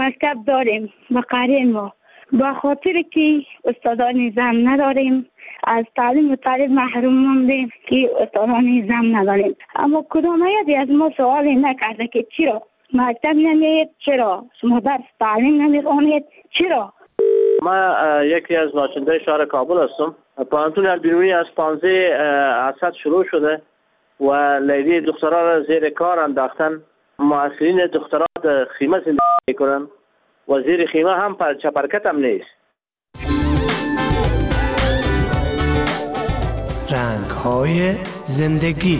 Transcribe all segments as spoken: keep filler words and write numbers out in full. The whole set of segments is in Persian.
مکتب داریم و قرین ما با خاطر که استادان زن نداریم از تعلیم و تعلیم محروم موندیم که استادان زن نداریم. اما کدام یکی از ما سوالی نکرده که چرا مکتب نمیید، چرا شما درس تعلیم نمیخوانید، چرا؟ ما یکی از ناچنده شهر کابل هستم. پانتون البیرونی از پانزده اسد شروع شده و لیلی دخترها را زیر کار انداختن. معسرین دخترات خیمه زندگی میکنن و زیر خیمه هم پر چپرکت هم نیست. رنگ‌های زندگی.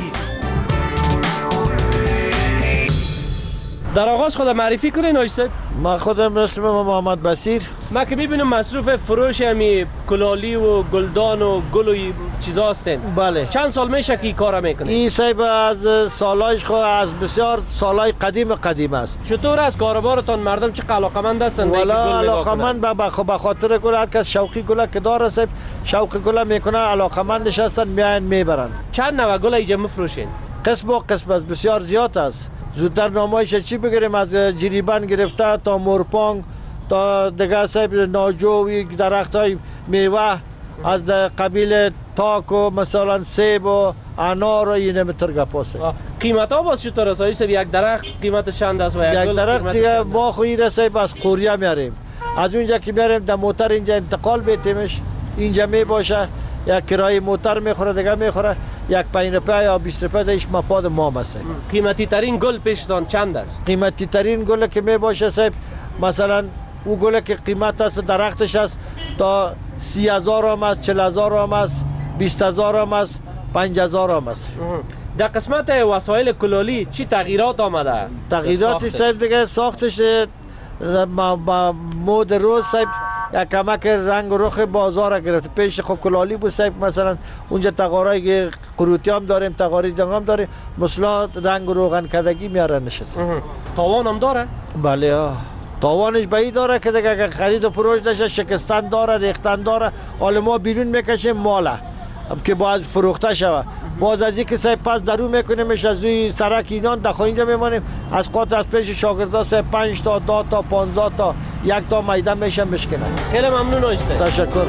در آغاز خود معرفی کنین آیسته؟ ما خودم اسمم محمد بصیر. ما که میبینم مصروف فروش همی کلالی و گلدان و گل و چیزا هستین. بله. چند سال میشه که این کارا میکنین؟ این صاحب از سالایش خو از بسیار سالای قدیم قدیم است. چطور است کاروبارتان؟ مردم چه علاقمند هستن؟ والا علاقمند به به خاطر گل، هر کس شوقی گل که داره صاحب شوق گل میکنه، علاقمندش هستن میان میبرن. چند نوع گل اینجا میفروشین؟ قسم و قسم است، بسیار زیاد است. زودتر نامایش چی بگیریم، از جریبن گرفته تا مورپانگ تا دیگه صاحب ناجو، درخت های میوه از قبیل تاک و مثلا سیب و انار و اینه متر گپاسه. قیمت ها باز چطور است؟ صاحب یک درخت قیمت چند است و یک, یک درخت دیگه ما خو این صاحب از قوریه میاریم، از اونجا که میاریم در موتر اینجا انتقال بیتیمش، اینجا می باشه، یک کرایه موتر میخوره دیگه میخوره، یک پنج روپیه یا بیست روپیه دایش مپاد ما است. قیمتی ترین گل پیشتان چند است؟ قیمتی ترین گل که می باشه صاحب مثلا او گل که قیمت است درختش است تا سی هزار هم است، چل هزار هم است، بیست هزار هم است، پنج هزار هم است. در قسمت وسایل کلالی چی تغییرات آمده؟ تغییراتی صاحب دیگه ساختش با مود روز صاحب یک کمک رنگ و رخ بازار گرفت. پیش خب کلالی بود صاحب، مثلا اونجا تقارای قروتی هم داریم، تقاری دیگه هم داریم، مثلا رنگ و روغن کدگی میارن نشسته. تاوان هم داره؟ بله ها، تاوانش به این داره که دیگه خرید و فروش نشه، شکستن داره، ریختن داره. حالا ما بیرون میکشیم ماله که باز فروخته شود، باز از اینکه صاحب پس درو میکنیمش از روی سرک اینان داخل اینجا میمانیم، از قاط از پیش شاگردا صاحب پنج تا دو تا پانزده تا یک تا میدان میشن بشکنن. خیلی ممنون آیسته. تشکر.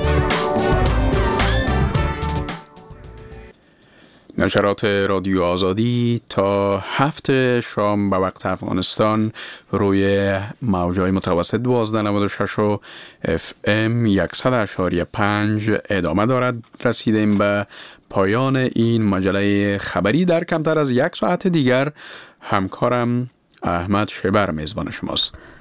نشرات رادیو آزادی تا هفت شام به وقت افغانستان روی موجهای متوسط دوازده نود و شش و اف ام صد و اشاری پنج ادامه دارد. رسیدیم به پایان این مجله خبری. در کمتر از یک ساعت دیگر همکارم احمد شبر میزبان شماست.